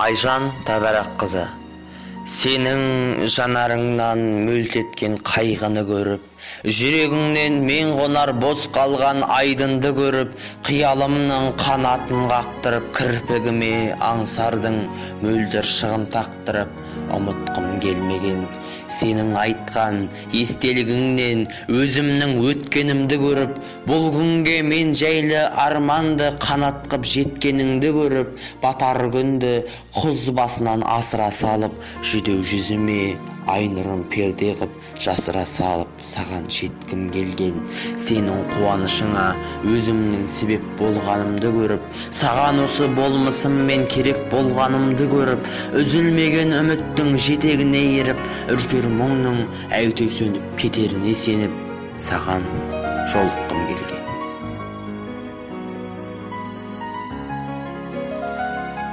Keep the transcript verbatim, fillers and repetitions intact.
Айжан Табараққызы, сенің жанарыңнан мөлт еткен қайғыны көріп, жүрегіңнен мен қонар бос қалған айдынды көріп, қиялымның қанатын қақтырып, кірпігіме аңсардың мөлдір шығын тақтырып, ұмытқым келмеген сенің айтқан естелігіңнен өзімнің өткенімді көріп, бұл күнге мен жайлы арманды қанат қып жеткеніңді көріп, батар күнді құз басынан асыра салып, жүдеу жүзіме ай нұрын перде қып жасыра салып, саған жеткім келген сенің қуанышыңа өзімнің себеп болғанымды көріп, саған осы болмысыммен керек болғанымды көріп, үзілмеген үміттің жетегіне еріп, үркер мұңның әуте сөніп кетеріне сеніп, саған жолыққым келген.